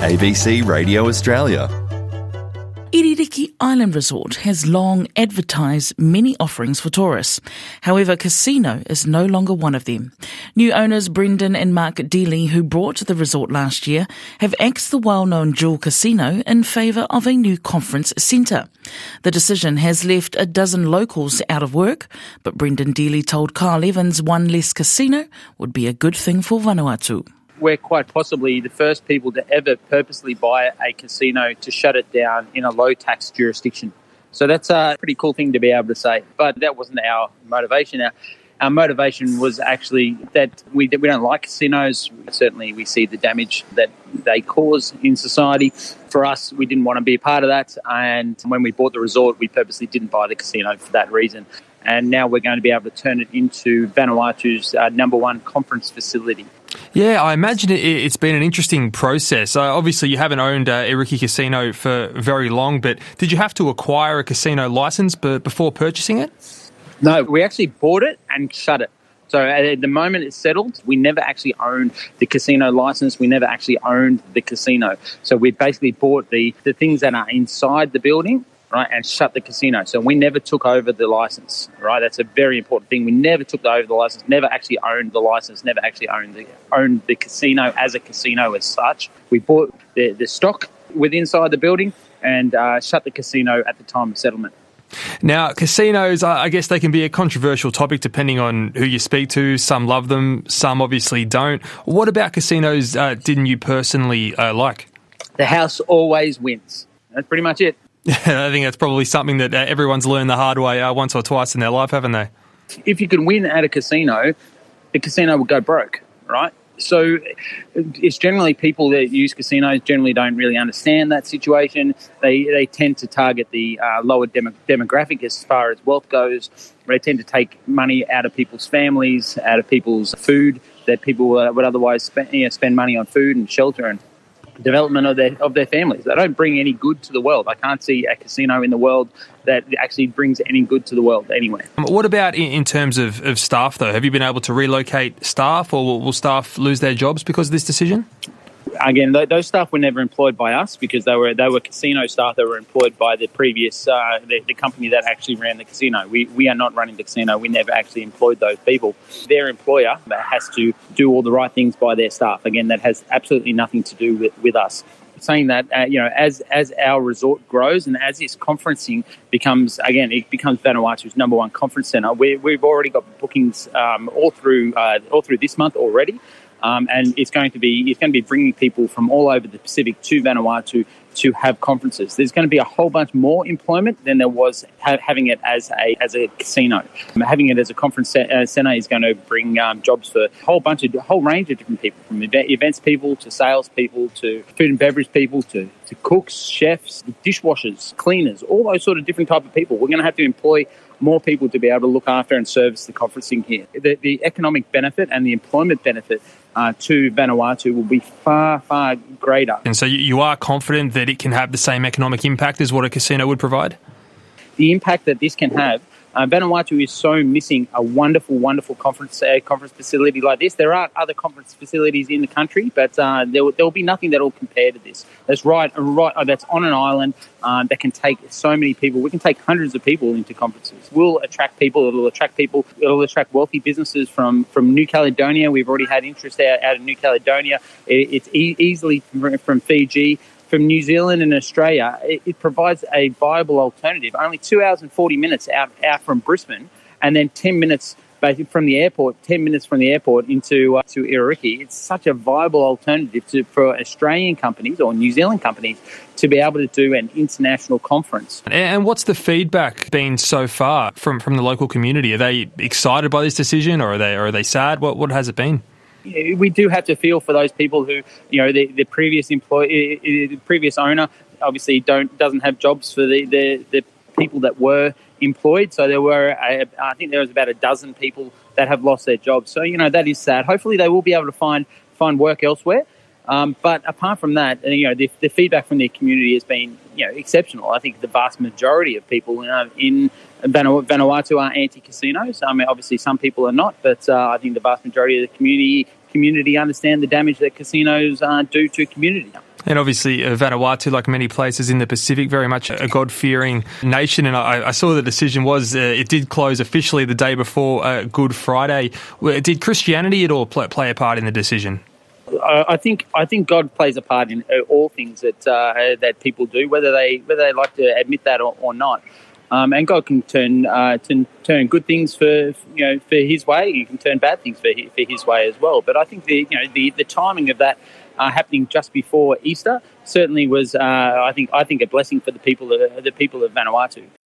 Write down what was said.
ABC Radio Australia. Iririki Island Resort has long advertised many offerings for tourists. However, casino is no longer one of them. New owners Brendan and Mark Dealey, who brought the resort last year, have axed the well-known Jewel Casino in favour of a new conference centre. The decision has left a dozen locals out of work, but Brendan Dealey told Kyle Evans one less casino would be a good thing for Vanuatu. We're quite possibly the first people to ever purposely buy a casino to shut it down in a low-tax jurisdiction. So that's a pretty cool thing to be able to say. But that wasn't our motivation. Our motivation was actually that we don't like casinos. Certainly we see the damage that they cause in society. For us, we didn't want to be a part of that. And when we bought the resort, we purposely didn't buy the casino for that reason. And now we're going to be able to turn it into Vanuatu's number one conference facility. Yeah, I imagine it's been an interesting process. Obviously, you haven't owned Iririki Casino for very long, but did you have to acquire a casino licence before purchasing it? No, we actually bought it and shut it. So at the moment it's settled, we never actually owned the casino licence. We never actually owned the casino. So we basically bought the things that are inside the building, right, and shut the casino. So we never took over the license, right? That's a very important thing. We never took over the license, never actually owned the license, never actually owned the casino as a casino as such. We bought the stock within inside the building and shut the casino at the time of settlement. Now, casinos, I guess they can be a controversial topic depending on who you speak to. Some love them, some obviously don't. What about casinos didn't you personally like? The house always wins. That's pretty much it. I think that's probably something that everyone's learned the hard way once or twice in their life, haven't they? If you can win at a casino, the casino will go broke, right? So it's generally people that use casinos generally don't really understand that situation. They tend to target the lower demographic as far as wealth goes. They tend to take money out of people's families, out of people's food that people would otherwise spend money on food and shelter and development of their families. They don't bring any good to the world. I can't see a casino in the world that actually brings any good to the world anywhere. What about in terms of staff, though? Have you been able to relocate staff, or will staff lose their jobs because of this decision? Again, those staff were never employed by us because they were casino staff that were employed by the previous the company that actually ran the casino. We are not running the casino. We never actually employed those people. Their employer has to do all the right things by their staff. Again, that has absolutely nothing to do with us. Saying that, as our resort grows and as this conferencing becomes Vanuatu's number one conference centre, we've already got bookings all through this month already. And it's going to be bringing people from all over the Pacific to Vanuatu to have conferences. There's going to be a whole bunch more employment than there was having it as a casino. Having it as a conference centre is going to bring jobs for a whole range of different people, from events people to sales people to food and beverage people to cooks, chefs, dishwashers, cleaners, all those sort of different type of people. We're going to have to employ more people to be able to look after and service the conferencing here. The economic benefit and the employment benefit to Vanuatu will be far, far greater. And so you are confident that it can have the same economic impact as what a casino would provide? The impact that this can have, Vanuatu is so missing a wonderful, wonderful conference facility like this. There are other conference facilities in the country, but there will be nothing that will compare to this. That's that's on an island that can take so many people. We can take hundreds of people into conferences. We'll attract people. It'll attract wealthy businesses from New Caledonia. We've already had interest out of New Caledonia. It's easily from Fiji. From New Zealand and Australia, it provides a viable alternative. Only 2 hours and 40 minutes out from Brisbane, and then 10 minutes from the airport into Iririki. It's such a viable alternative for Australian companies or New Zealand companies to be able to do an international conference. And what's the feedback been so far from the local community? Are they excited by this decision, or are they sad? What has it been? We do have to feel for those people who, the previous the previous owner obviously doesn't have jobs for the people that were employed. So I think there was about a dozen people that have lost their jobs. So that is sad. Hopefully they will be able to find work elsewhere. But apart from that, the feedback from the community has been exceptional. I think the vast majority of people in Vanuatu are anti-casinos. I mean, obviously some people are not, but I think the vast majority of the community understand the damage that casinos do to community. And obviously, Vanuatu, like many places in the Pacific, very much a God-fearing nation. And I saw the decision was it did close officially the day before Good Friday. Did Christianity at all play a part in the decision? I think God plays a part in all things that people do, whether they like to admit that or not. And God can turn good things for His way. He can turn bad things for His way as well. But I think the timing of that happening just before Easter certainly was I think a blessing for the people of Vanuatu.